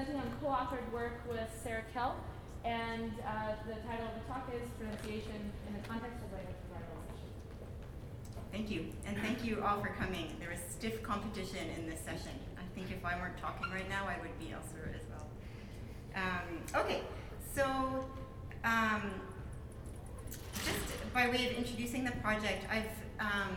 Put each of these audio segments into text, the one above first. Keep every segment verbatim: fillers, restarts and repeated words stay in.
presenting on co-authored work with Sarah Kell, and uh, the title of the talk is Pronunciation in the Context of Language Revitalization. Thank you, and thank you all for coming. There was stiff competition in this session. I think if I weren't talking right now, I would be elsewhere as well. Um, okay, so um, just by way of introducing the project, I've um,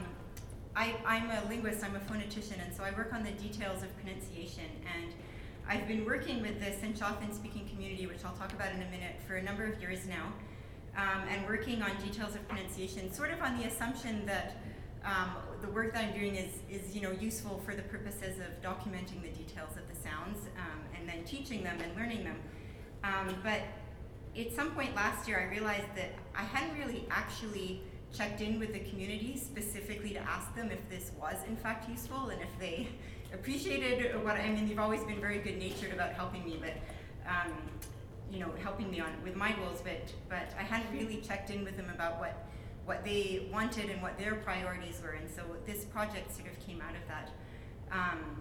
I, I'm a linguist, I'm a phonetician, and so I work on the details of pronunciation. And I've been working with the Senshafen speaking community, which I'll talk about in a minute, for a number of years now, um, and working on details of pronunciation, sort of on the assumption that um, the work that I'm doing is, is you know, useful for the purposes of documenting the details of the sounds, um, and then teaching them and learning them. Um, but at some point last year, I realized that I hadn't really actually checked in with the community specifically to ask them if this was in fact useful and if they appreciated what, I mean, they've always been very good natured about helping me, but, um, you know, helping me on with my goals, but, but I hadn't really checked in with them about what, what they wanted and what their priorities were, and so this project sort of came out of that. Um,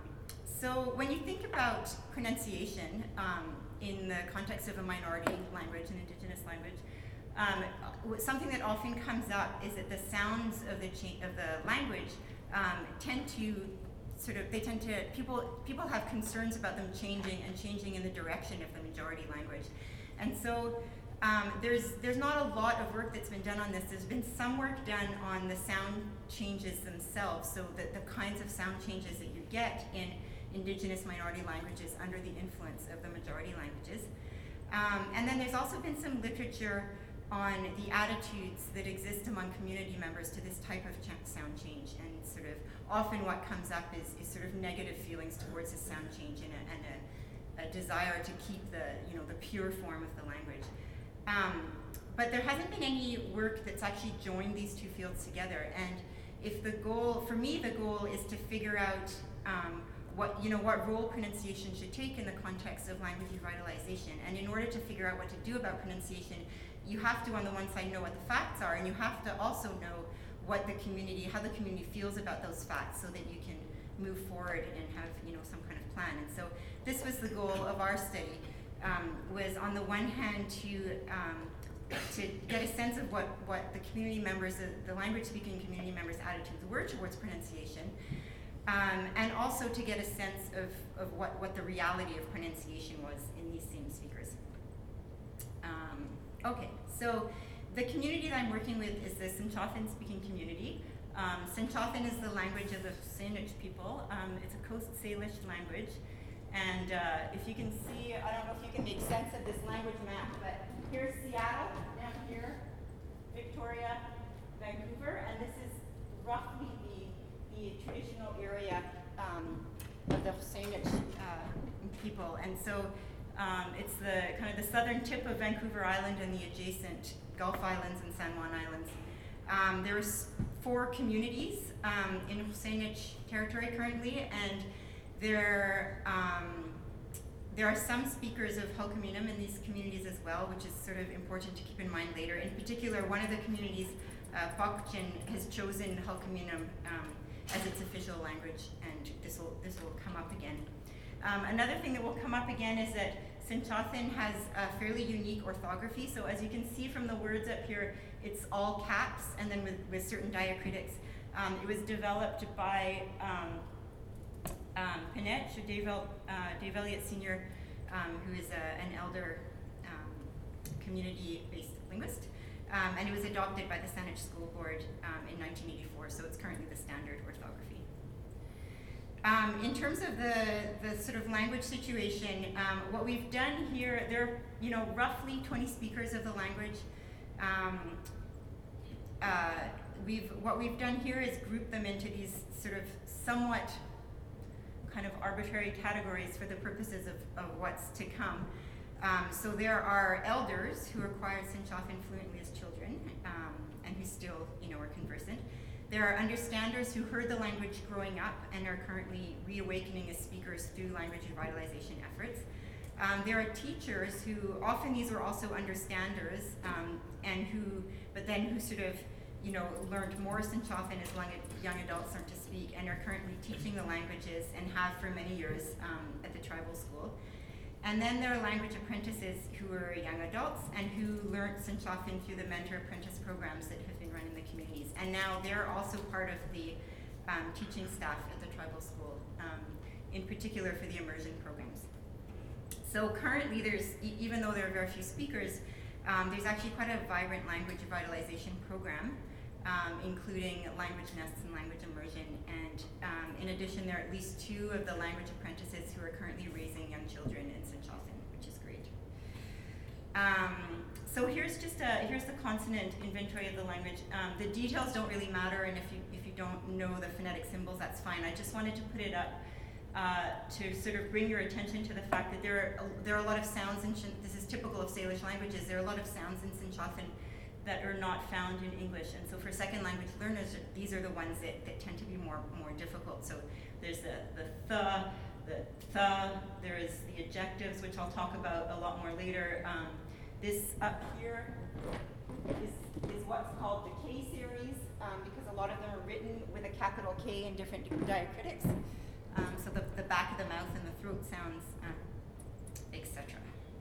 so when you think about pronunciation um, in the context of a minority language, an indigenous language, Um, something that often comes up is that the sounds of the cha- of the language um, tend to sort of they tend to people people have concerns about them changing and changing in the direction of the majority language, and so um, there's there's not a lot of work that's been done on this. There's been some work done on the sound changes themselves, so that the kinds of sound changes that you get in indigenous minority languages under the influence of the majority languages, um, and then there's also been some literature on the attitudes that exist among community members to this type of ch- sound change, and sort of often what comes up is, is sort of negative feelings towards the sound change and, a, and a, a desire to keep the you know the pure form of the language. Um, but there hasn't been any work that's actually joined these two fields together. And if the goal, for me, the goal is to figure out um, what you know what role pronunciation should take in the context of language revitalization. And in order to figure out what to do about pronunciation, you have to, on the one side, know what the facts are, and you have to also know what the community, how the community feels about those facts, so that you can move forward and have, you know, some kind of plan. And so this was the goal of our study, um, was on the one hand to um, to get a sense of what, what the community members, the, the language-speaking community members' attitudes were towards pronunciation, um, and also to get a sense of, of what, what the reality of pronunciation was in these same speakers. Um, Okay, so the community that I'm working with is the Senshafen speaking community. Um, Senshafen is the language of the Saanich people. Um, it's a Coast Salish language. And uh, if you can see, I don't know if you can make sense of this language map, but here's Seattle, down here, Victoria, Vancouver, and this is roughly the, the traditional area um, of the Saanich uh, people. And so Um, it's the kind of the southern tip of Vancouver Island and the adjacent Gulf Islands and San Juan Islands. Um, there's four communities um, in Saanich territory currently, and there um, there are some speakers of Hulkaminam in these communities as well, which is sort of important to keep in mind later. In particular, one of the communities, uh, Bokchin, has chosen Hulkaminam um, as its official language, and this will this will come up again. Um, another thing that will come up again is that Senshafen has a fairly unique orthography. So as you can see from the words up here, it's all caps and then with, with certain diacritics. Um, it was developed by um, um, Pinetch, Dave, uh, Dave Elliott Senior, um, who is a, an elder um, community-based linguist. Um, and it was adopted by the Saanich School Board um, in nineteen eighty-four, so it's currently the standard orthography. Um, in terms of the, the sort of language situation, um, what we've done here, there are, you know, roughly twenty speakers of the language. Um, uh, we've, what we've done here is group them into these sort of somewhat kind of arbitrary categories for the purposes of, of what's to come. Um, so there are elders who acquired Senshafen fluently as children, um, and who still, you know, are conversant. There are understanders who heard the language growing up and are currently reawakening as speakers through language revitalization efforts. Um, there are teachers who, often these were also understanders, um, and who, but then who sort of, you know, learned more Senshafen as young, young adults learned to speak, and are currently teaching the languages and have for many years um, at the tribal school. And then there are language apprentices who are young adults and who learned Senshafen through the mentor apprentice programs that have been run in the communities. And now they're also part of the um, teaching staff at the tribal school, um, in particular for the immersion programs. So currently there's, e even though there are very few speakers, um, there's actually quite a vibrant language revitalization program, um, including language nests and language immersion. And um, in addition, there are at least two of the language apprentices who are currently raising young children in Senshafen, which is great. Um, so here's just a, here's the consonant inventory of the language. Um, the details don't really matter, and if you, if you don't know the phonetic symbols, that's fine. I just wanted to put it up Uh, to sort of bring your attention to the fact that there are, a, there are a lot of sounds in, this is typical of Salish languages, there are a lot of sounds in Senshafen that are not found in English. And so for second language learners, these are the ones that, that tend to be more, more difficult. So there's the, the th, the th, there is the adjectives, which I'll talk about a lot more later. Um, this up here is, is what's called the K series, um, because a lot of them are written with a capital K in different diacritics. Um, so the, the back of the mouth and the throat sounds, um, et cetera.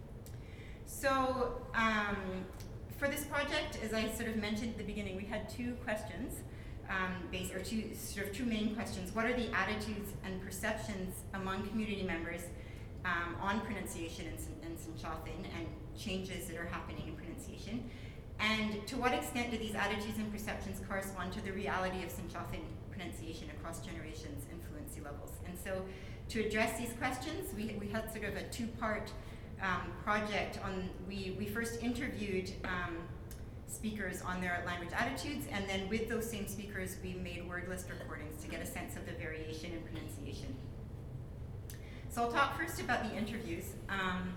So um, for this project, as I sort of mentioned at the beginning, we had two questions, um, based, or two sort of two main questions. What are the attitudes and perceptions among community members um, on pronunciation in, in Senshafen and changes that are happening in pronunciation? And to what extent do these attitudes and perceptions correspond to the reality of Senshafen pronunciation across generations and fluency levels? And so to address these questions, we, we had sort of a two-part um, project on, we, we first interviewed um, speakers on their language attitudes, and then with those same speakers, we made word list recordings to get a sense of the variation in pronunciation. So I'll talk first about the interviews. Um,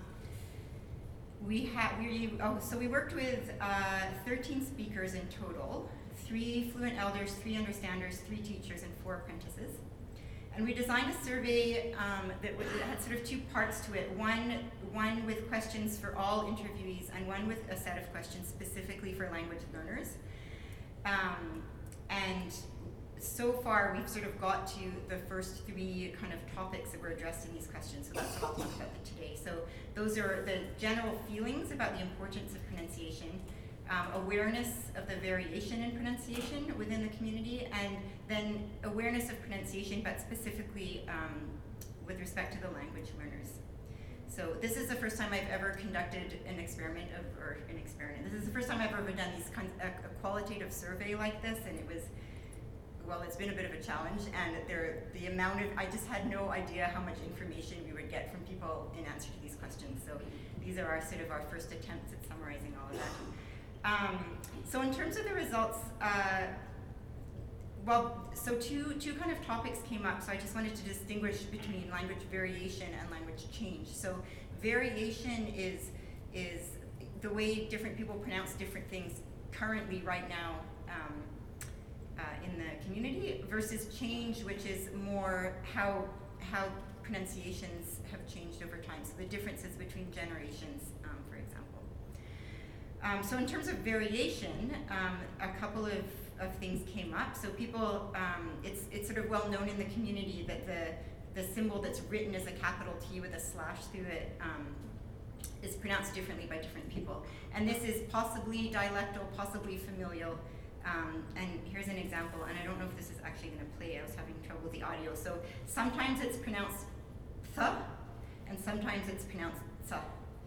we had, we, oh, so we worked with uh, thirteen speakers in total, three fluent elders, three understanders, three teachers, and four apprentices. And we designed a survey um, that, that had sort of two parts to it. One, one with questions for all interviewees, and one with a set of questions specifically for language learners. Um, and so far, we've sort of got to the first three kind of topics that were addressed in these questions, so that's what I'll talk about today. So those are the general feelings about the importance of pronunciation, Um, awareness of the variation in pronunciation within the community, and then awareness of pronunciation, but specifically um, with respect to the language learners. So this is the first time I've ever conducted an experiment of, or an experiment, this is the first time I've ever done these kinds, a, a qualitative survey like this, and it was, well, it's been a bit of a challenge, and there, the amount of, I just had no idea how much information we would get from people in answer to these questions. So these are our sort of our first attempts at summarizing all of that. Um, so in terms of the results, uh, well, so two, two kind of topics came up, so I just wanted to distinguish between language variation and language change. So variation is, is the way different people pronounce different things currently right now um, uh, in the community, versus change, which is more how, how pronunciations have changed over time, so the differences between generations, um, for example. Um, so in terms of variation, um, a couple of, of things came up. So people, um, it's, it's sort of well known in the community that the, the symbol that's written as a capital T with a slash through it um, is pronounced differently by different people. And this is possibly dialectal, possibly familial. Um, and here's an example, and I don't know if this is actually going to play. I was having trouble with the audio. So sometimes it's pronounced th, and sometimes it's pronounced th.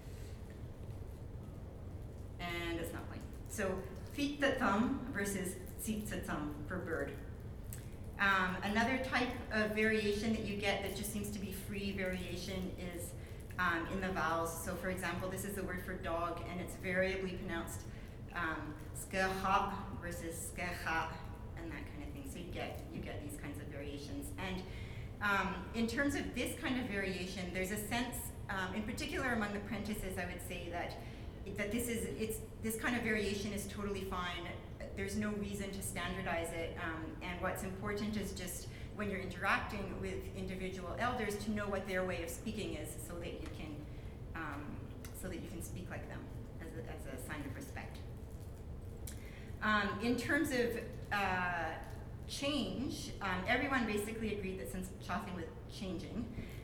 And it's not playing. So feet the thumb versus seat the thumb for bird. Um, another type of variation that you get that just seems to be free variation is um, in the vowels. So for example, this is the word for dog, and it's variably pronounced um, skha versus skha, and that kind of thing. So you get you get these kinds of variations. And um, in terms of this kind of variation, there's a sense, um, in particular among the apprentices, I would say that that this is it's this kind of variation is totally fine. There's no reason to standardize it, um, and what's important is just when you're interacting with individual elders to know what their way of speaking is, so that you can um, so that you can speak like them as a, as a sign of respect. Um, in terms of uh, change, um, everyone basically agreed that since Senshafen was changing,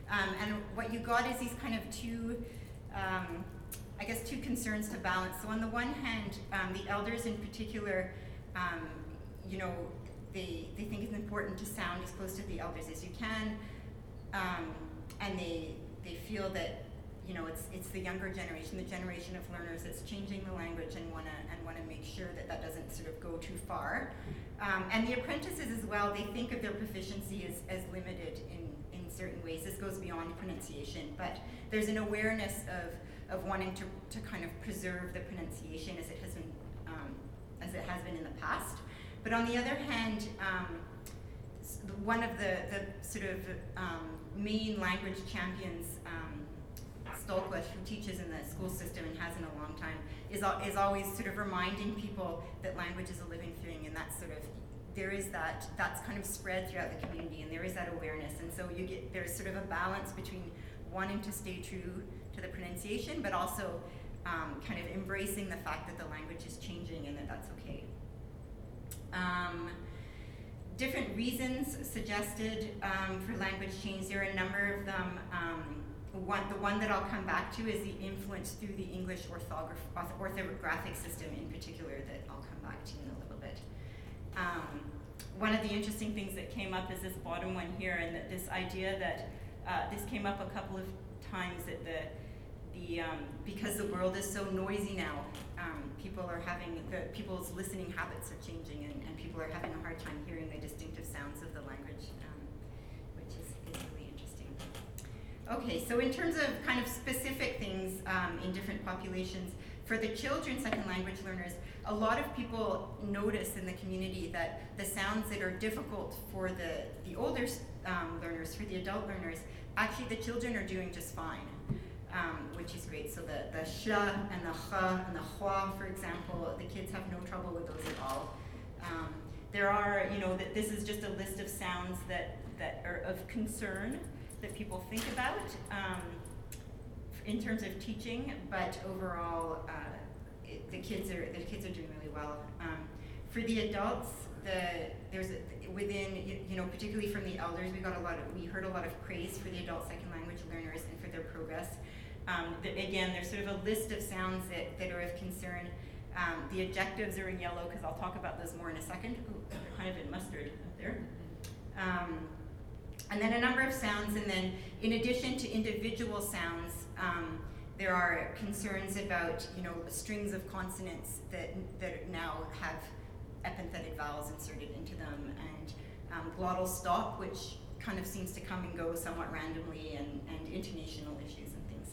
Um, and what you got is these kind of two, um, I guess, two concerns to balance. So on the one hand, um, the elders in particular, um, you know, they, they think it's important to sound as close to the elders as you can, um, and they they feel that, you know, it's it's the younger generation, the generation of learners that's changing the language and wanna and wanna make sure that that doesn't sort of go too far. Um, and the apprentices as well, they think of their proficiency as, as limited in, in certain ways. This goes beyond pronunciation, but there's an awareness of, of wanting to, to kind of preserve the pronunciation as it has been um, as it has been in the past. But on the other hand, um, one of the, the sort of um, main language champions, um, Stolquist, who teaches in the school system and has in a long time, is, al is always sort of reminding people that language is a living thing, and that's sort of, there is that, that's kind of spread throughout the community, and there is that awareness. And so you get, there's sort of a balance between wanting to stay true to the pronunciation, but also um, kind of embracing the fact that the language is changing and that that's okay. Um, different reasons suggested um, for language change. There are a number of them. Um, one, the one that I'll come back to is the influence through the English orthograph, orthographic system in particular, that I'll come back to in a little bit. Um, one of the interesting things that came up is this bottom one here, and that this idea that uh, this came up a couple of times, that the The, um, because the world is so noisy now, um, people are having, the, people's listening habits are changing, and, and people are having a hard time hearing the distinctive sounds of the language, um, which is, is really interesting. Okay, so in terms of kind of specific things um, in different populations, for the children second language learners, a lot of people notice in the community that the sounds that are difficult for the, the older um, learners, for the adult learners, actually the children are doing just fine. Um, which is great. So the, the sh and the ch and the hua, for example, the kids have no trouble with those at all. Um, there are, you know, that this is just a list of sounds that, that are of concern that people think about um, in terms of teaching, but overall, uh, it, the kids are the kids are doing really well. Um, for the adults, the there's a, within you, you know particularly from the elders, we got a lot of we heard a lot of praise for the adult second language learners and for their progress. Um, the, again, there's sort of a list of sounds that, that are of concern. Um, the adjectives are in yellow because I'll talk about those more in a second. Ooh, they're kind of in mustard up there. Um, and then a number of sounds, and then in addition to individual sounds, um, there are concerns about you know strings of consonants that that now have epenthetic vowels inserted into them, and um, glottal stop, which kind of seems to come and go somewhat randomly, and, and intonational issues and things.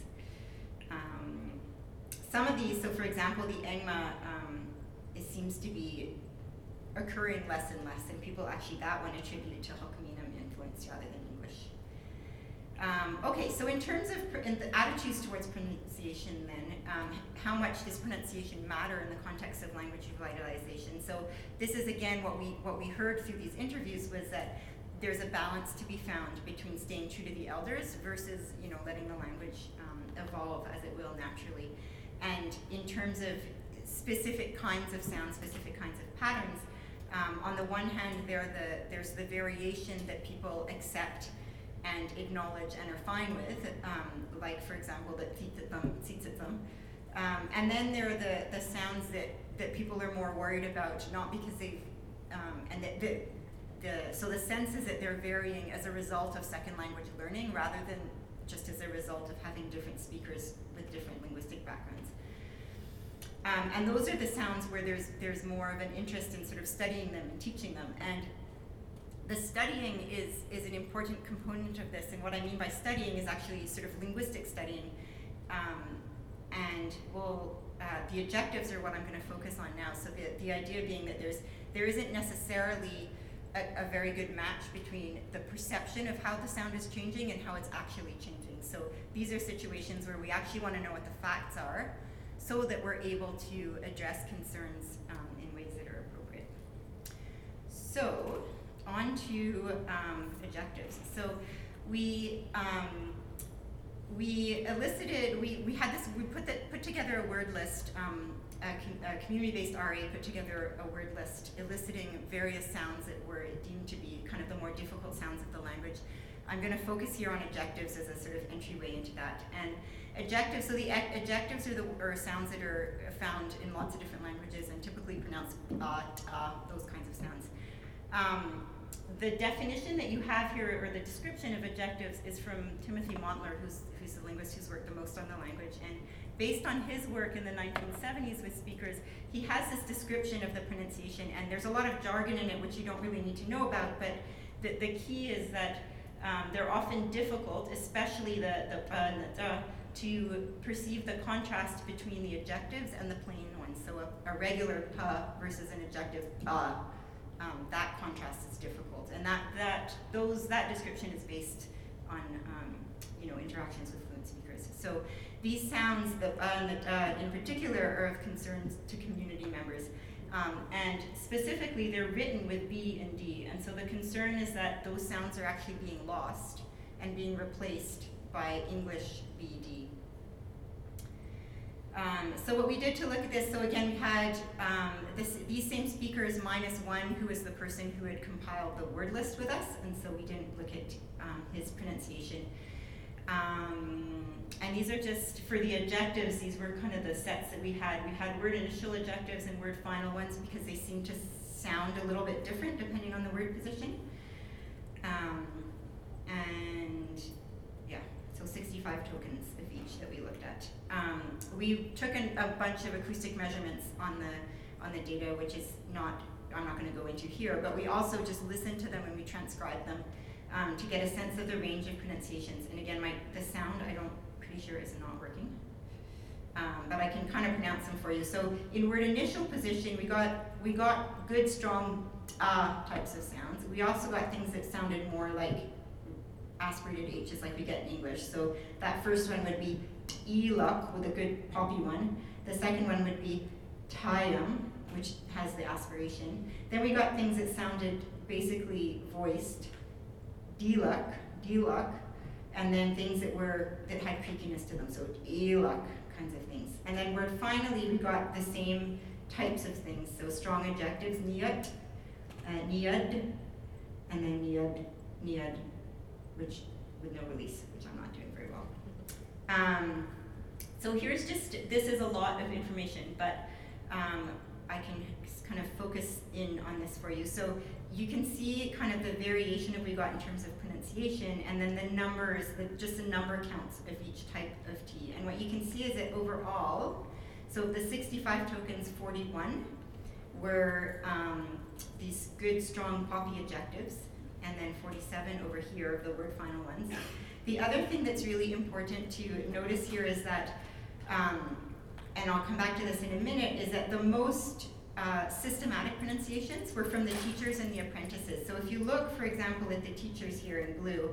Um, some of these, so for example, the Engma, um, it seems to be occurring less and less, and people actually that one attributed to Hokkien influence rather than English. Um, okay, so in terms of pr in the attitudes towards pronunciation then, um, how much does pronunciation matter in the context of language revitalization? So this is again what we, what we heard through these interviews was that there's a balance to be found between staying true to the elders versus you know letting the language um, evolve as it will naturally. And in terms of specific kinds of sounds, specific kinds of patterns, um, on the one hand there the, there's the variation that people accept and acknowledge and are fine with, um, like for example the tsitsitsum. Um, and then there are the, the sounds that, that people are more worried about, not because they've, um, and that the, the, so the sense is that they're varying as a result of second language learning rather than just as a result of having different speakers with different linguistic backgrounds. Um, and those are the sounds where there's, there's more of an interest in sort of studying them and teaching them. And the studying is, is an important component of this, and what I mean by studying is actually sort of linguistic studying. Um, and we'll, uh, the objectives are what I'm going to focus on now. So the, the idea being that there's, there isn't necessarily a, a very good match between the perception of how the sound is changing and how it's actually changing. So these are situations where we actually want to know what the facts are so that we're able to address concerns um, in ways that are appropriate. So, on to um, objectives. So we um, we elicited, we, we had this, we put the, put together a word list, um, a, com a community-based R A put together a word list eliciting various sounds that were deemed to be kind of the more difficult sounds of the language. I'm going to focus here on adjectives as a sort of entryway into that. And adjectives, so the ad- adjectives are the are sounds that are found in lots of different languages and typically pronounced uh, ta, those kinds of sounds. Um, the definition that you have here, or the description of adjectives, is from Timothy Montler, who's, who's the linguist who's worked the most on the language. And based on his work in the nineteen seventies with speakers, he has this description of the pronunciation, and there's a lot of jargon in it which you don't really need to know about, but the, the key is that um, they're often difficult, especially the, the uh, and the uh, to perceive the contrast between the adjectives and the plain ones. So a, a regular pa versus an adjective uh, um, that contrast is difficult, and that that those that description is based on um, you know interactions with fluent speakers. So these sounds, the uh and the uh, in particular, are of concern to community members, um, and specifically they're written with B and D, and so the concern is that those sounds are actually being lost and being replaced by English B D. Um, so what we did to look at this, so again we had um, this, these same speakers minus one, who was the person who had compiled the word list with us, and so we didn't look at um, his pronunciation. Um, and these are just, for the adjectives, these were kind of the sets that we had. We had word initial adjectives and word final ones because they seem to sound a little bit different depending on the word position. Um, and yeah, so sixty-five tokens of each that we looked at. Um, we took an, a bunch of acoustic measurements on the on the data, which is not, I'm not going to go into here, but we also just listened to them and we transcribed them um, to get a sense of the range of pronunciations. And again, my the sound, I don't, pretty sure is not working. Um, but I can kind of pronounce them for you. So in word initial position, we got we got good, strong uh types of sounds. We also got things that sounded more like aspirated H's like we get in English. So that first one would be eluk with a good poppy one. The second one would be tayum, which has the aspiration. Then we got things that sounded basically voiced, diluk, diluk, and then things that were that had creakiness to them, so eluk kinds of things. And then word finally we got the same types of things, so strong adjectives, niyat, uh, niyad, and then niyad, niyad, which with no release, which I'm not doing very well. Um, so here's just, this is a lot of information, but um, I can kind of focus in on this for you. So you can see kind of the variation that we got in terms of pronunciation, and then the numbers, the, just the number counts of each type of T. And what you can see is that overall, so the sixty-five tokens, forty-one were um, these good, strong, poppy adjectives, and then forty-seven over here of the word final ones. The other thing that's really important to notice here is that, um, and I'll come back to this in a minute, is that the most uh, systematic pronunciations were from the teachers and the apprentices. So if you look, for example, at the teachers here in blue,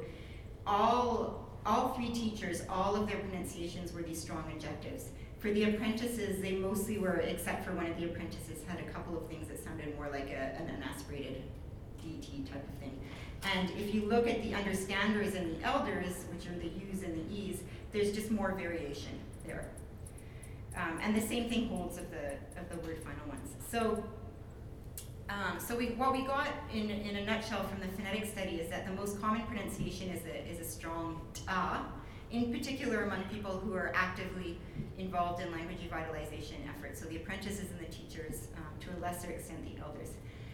all, all three teachers, all of their pronunciations were these strong adjectives. For the apprentices, they mostly were, except for one of the apprentices, had a couple of things that sounded more like a, an, an aspirated D T type of thing. And if you look at the understanders and the elders, which are the U's and the E's, there's just more variation there. Um, and the same thing holds of the of the word final ones. So, um, so we, what we got in in a nutshell from the phonetic study is that the most common pronunciation is a is a strong ah, in particular among people who are actively involved in language revitalization efforts. So the apprentices and the teachers, um, to a lesser extent the elders.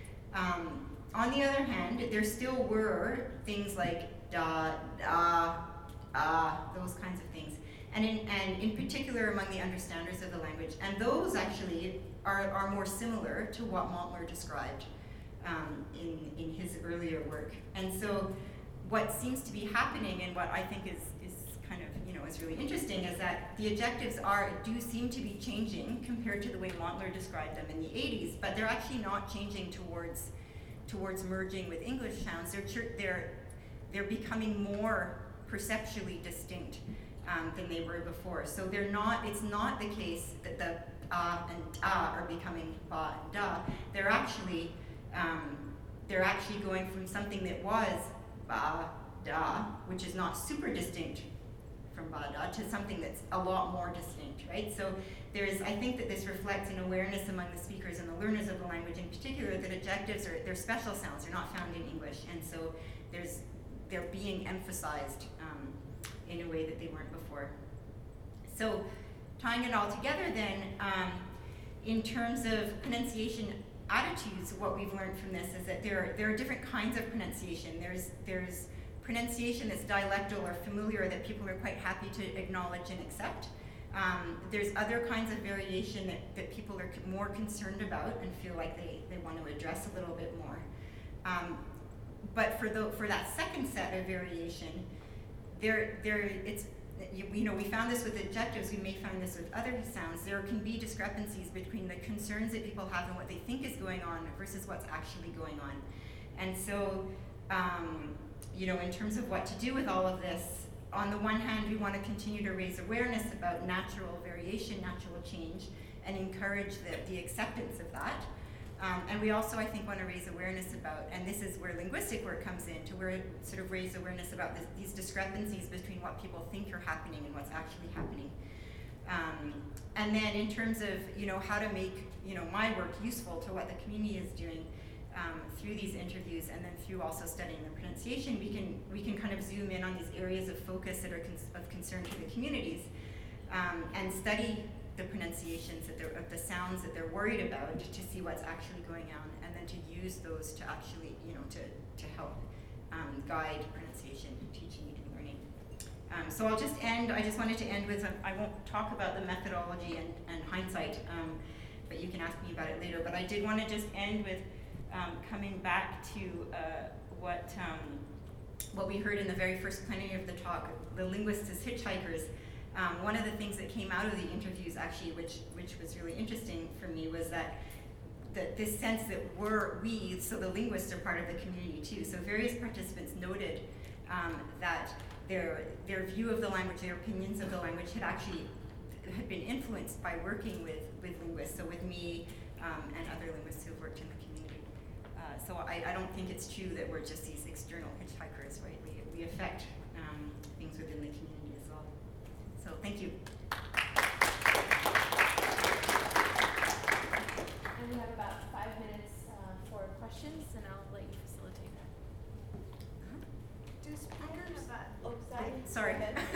Um, On the other hand, there still were things like da, da, ah, those kinds of things, and in, and in particular among the understanders of the language. And those actually are, are more similar to what Montler described um, in, in his earlier work. And so what seems to be happening, and what I think is, is kind of, you know, is really interesting, is that the adjectives are, do seem to be changing compared to the way Montler described them in the eighties, but they're actually not changing towards towards merging with English sounds. They're, they're, they're becoming more perceptually distinct um, than they were before. So they're not, it's not the case that the ah and ah are becoming ba and da. They're actually, um, they're actually going from something that was ba, da, which is not super distinct from ba, da, to something that's a lot more distinct, right? So there's, I think that this reflects an awareness among the speakers and the learners of the language in particular that adjectives are, they're special sounds, they're not found in English, and so there's they're being emphasized um, in a way that they weren't before. So tying it all together then, um, in terms of pronunciation attitudes, what we've learned from this is that there are, there are different kinds of pronunciation. There's, there's pronunciation that's dialectal or familiar that people are quite happy to acknowledge and accept. Um, there's other kinds of variation that, that people are more concerned about and feel like they, they want to address a little bit more. Um, but for the for that second set of variation, there there it's you, you know we found this with adjectives. We may find this with other sounds. There can be discrepancies between the concerns that people have and what they think is going on versus what's actually going on. And so, um, you know, in terms of what to do with all of this, on the one hand, we want to continue to raise awareness about natural variation, natural change, and encourage the, the acceptance of that. Um, and we also, I think, want to raise awareness about, and this is where linguistic work comes in, to where sort of raise awareness about this, these discrepancies between what people think are happening and what's actually happening. Um, and then in terms of, you know, how to make, you know, my work useful to what the community is doing um, through these interviews, and then through also studying the pronunciation, we can we can kind of zoom in on these areas of focus that are cons- of concern to the communities, um, and study the pronunciations that they're, of the sounds that they're worried about, to see what's actually going on, and then to use those to actually, you know, to, to help um, guide pronunciation, teaching, and learning. Um, so I'll just end, I just wanted to end with, a, I won't talk about the methodology and, and hindsight, um, but you can ask me about it later, but I did want to just end with um, coming back to uh, what, um, what we heard in the very first plenary of the talk, the linguists as hitchhikers. Um, one of the things that came out of the interviews, actually, which which was really interesting for me, was that that this sense that we're we, so the linguists are part of the community too. So various participants noted um, that their their view of the language, their opinions of the language, had actually had been influenced by working with with linguists. So with me um, and other linguists who have worked in the community. Uh, so I, I don't think it's true that we're just these external hitchhikers, right? We we affect um, things within the community. So thank you. And we have about five minutes uh, for questions, and I'll let you facilitate that. Uh-huh. Do speakers? I have a, Oh, sorry. Sorry. Go ahead.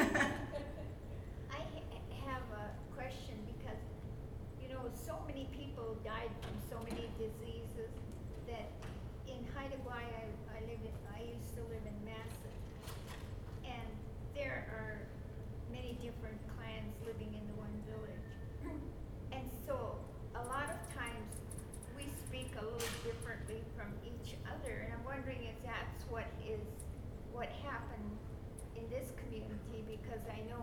I ha- have a question because, you know, so many people died from so many diseases that in Haida Gwaii, I, I live in, I used to live in Massa, and there are many different clans living in the one village. And so a lot of times we speak a little differently from each other, and I'm wondering if that's what is what happened in this community, because I know,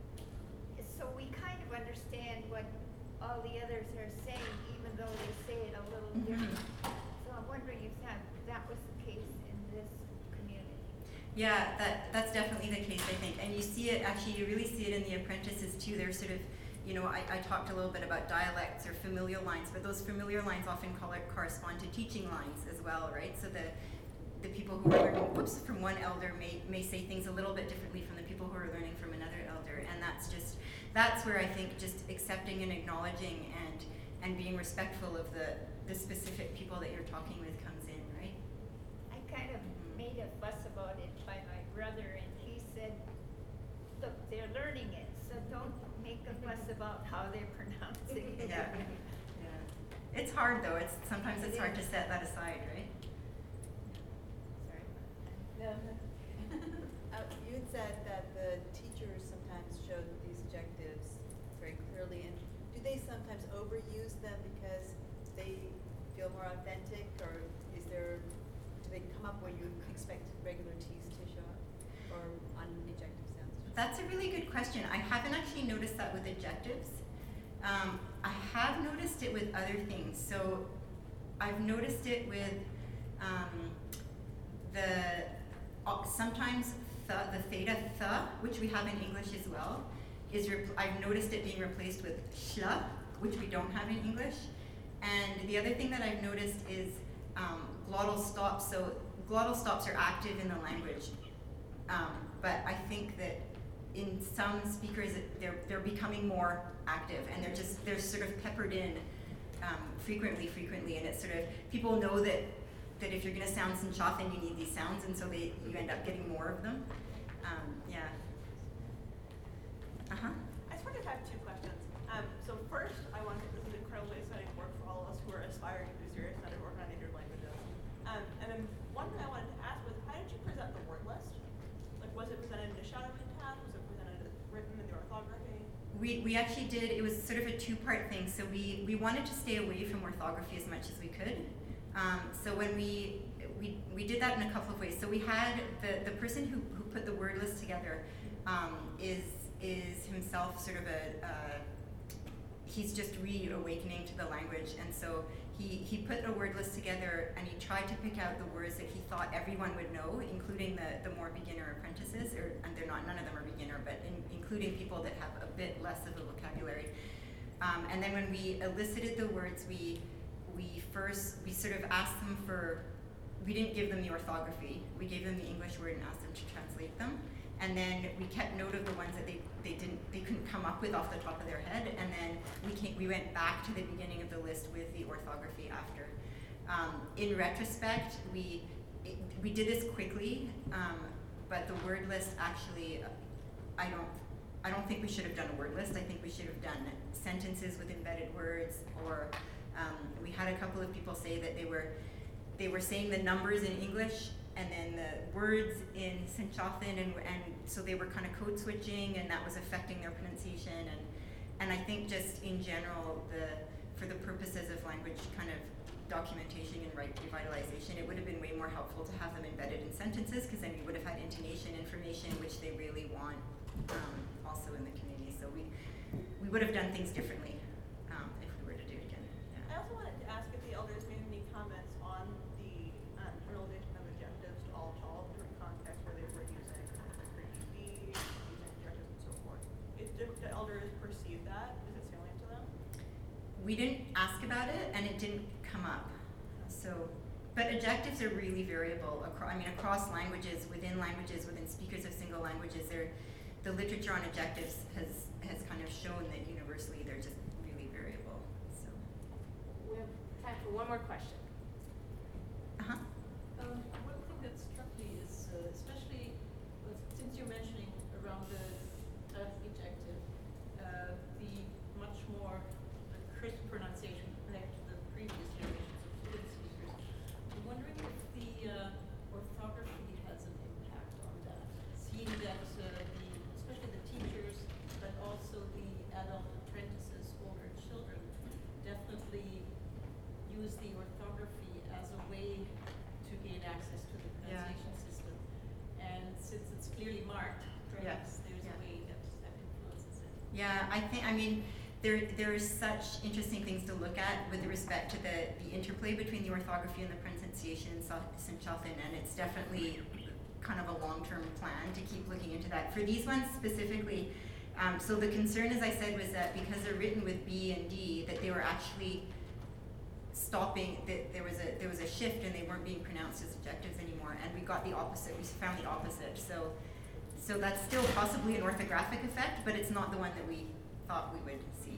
so we kind of understand what all the others are saying, even though they say it a little Mm-hmm. different. So I'm wondering if that that was the case in this community. Yeah, that that's definitely the case, I think. And you see it, actually, you really see it in the apprentices too. They're sort of, you know, I, I talked a little bit about dialects or familial lines, but those familiar lines often call it, correspond to teaching lines as well, right? So the the people who are learning whoops, from one elder may, may say things a little bit differently from the people who are learning from another elder. And that's just, that's where I think just accepting and acknowledging and and being respectful of the, the specific people that you're talking with comes in, right? I kind of made a fuss about it by my brother, and he said, look, they're learning it, so don't make a fuss about how they're pronouncing it. Yeah. Yeah. It's hard though. It's sometimes it's hard to set that aside, right? Sorry. No. uh, you had said that the teachers sometimes showed these adjectives very clearly, and do they sometimes overuse them because they feel more authentic, or is there, do they come up where you expect regular T's to show up, or on ejective sounds? That's a really good question. I haven't actually noticed that with adjectives. Um, I have noticed it with other things. So I've noticed it with um, the uh, sometimes th, the theta th, which we have in English as well, is repl- I've noticed it being replaced with shla, which we don't have in English. And the other thing that I've noticed is um, glottal stops. So glottal stops are active in the language, um, but I think that in some speakers they're they're becoming more active, and they're just they're sort of peppered in um, frequently, frequently, and it's sort of people know that that if you're going to sound Sinchothan, you need these sounds, and so they you end up getting more of them. Um, yeah. Uh huh. I sort of have two questions. Um, so first, I want to this is incredibly exciting work for all of us who are aspiring to do serious study work on native languages. Um, and then one thing I wanted to ask was, how did you present the word list? Like, was it presented in a shadowing tab? Was it presented written in the orthography? We, we actually did, it was sort of a two-part thing. So we, we wanted to stay away from orthography as much as we could. Um, so when we, we, we did that in a couple of ways. So we had the, the person who, who put the word list together um, is, is himself sort of a, uh, he's just reawakening to the language. And so he, he put a word list together and he tried to pick out the words that he thought everyone would know, including the, the more beginner apprentices, or, and they're not, none of them are beginner, but in, including people that have a bit less of a vocabulary. Um, and then when we elicited the words, we, we first, we sort of asked them for, we didn't give them the orthography, we gave them the English word and asked them to translate them. And then we kept note of the ones that they, they didn't they couldn't come up with off the top of their head, and then we came, we went back to the beginning of the list with the orthography after. Um, in retrospect, we it, we did this quickly, um, but the word list actually, I don't I don't think we should have done a word list. I think we should have done sentences with embedded words, or um, we had a couple of people say that they were they were saying the numbers in English and then the words in Sinchothan, and, and so they were kind of code switching, and that was affecting their pronunciation. And and I think just in general, the for the purposes of language kind of documentation and right revitalization, it would have been way more helpful to have them embedded in sentences, because then we would have had intonation information, which they really want um, also in the community. So we we would have done things differently um, if we were to do it again. Yeah. I also wanted to ask if the elders made any comments on the um, generalization of objectives to all to all different contexts where they were using for E B, using objectives and so forth. Is, did the elders perceive that? Is it salient to them? We didn't ask about it, and it didn't come up. So, but objectives are really variable. Across, I mean, across languages, within languages, within speakers of single languages, they're, the literature on objectives has has kind of shown that universally they're just really variable. So. We have time for one more question. Uh huh. Um, one thing that struck me is, uh, especially with, since you're mentioning around the uh, ejective, uh, the much more uh, crisp pronunciation compared to the previous generations of fluent speakers. I'm wondering if the uh, orthography has an impact on that, seeing that uh, the, especially the teachers, but also the adult apprentices, older children, definitely use the orthography as a way to gain access to the Yeah. pronunciation system. And since it's clearly marked, perhaps there's Yeah. a way that, that influences it. Yeah, I think, I mean, there there is such interesting things to look at with respect to the, the interplay between the orthography and the pronunciation in Sinchothan, and it's definitely kind of a long-term plan to keep looking into that. For these ones specifically, um, so the concern, as I said, was that because they're written with B and D, that they were actually stopping, that there was a there was a shift and they weren't being pronounced as adjectives anymore, and we got the opposite. We found the opposite. So so that's still possibly an orthographic effect, but it's not the one that we thought we would see.